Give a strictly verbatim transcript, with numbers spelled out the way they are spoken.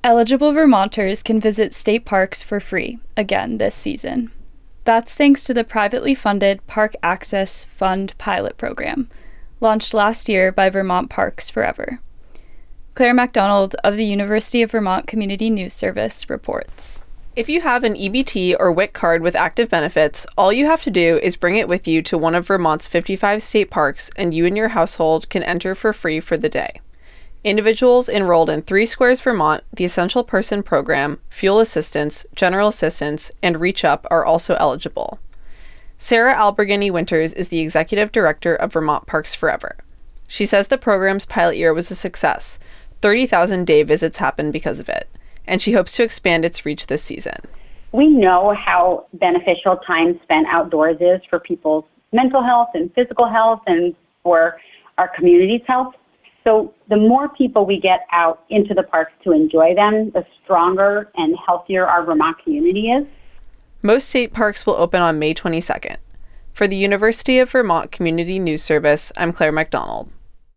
Eligible Vermonters can visit state parks for free, again this season. That's thanks to the privately funded Park Access Fund pilot program, launched last year by Vermont Parks Forever. Claire MacDonald of the University of Vermont Community News Service reports. If you have an E B T or W I C card with active benefits, all you have to do is bring it with you to one of Vermont's fifty-five state parks, and you and your household can enter for free for the day. Individuals enrolled in Three Squares Vermont, the Essential Person Program, Fuel Assistance, General Assistance, and Reach Up are also eligible. Sarah Alberghini Winters is the executive director of Vermont Parks Forever. She says the program's pilot year was a success. thirty thousand day visits happened because of it, and she hopes to expand its reach this season. We know how beneficial time spent outdoors is for people's mental health and physical health and for our community's health. So the more people we get out into the parks to enjoy them, the stronger and healthier our Vermont community is. Most state parks will open on May twenty-second. For the University of Vermont Community News Service, I'm Claire MacDonald.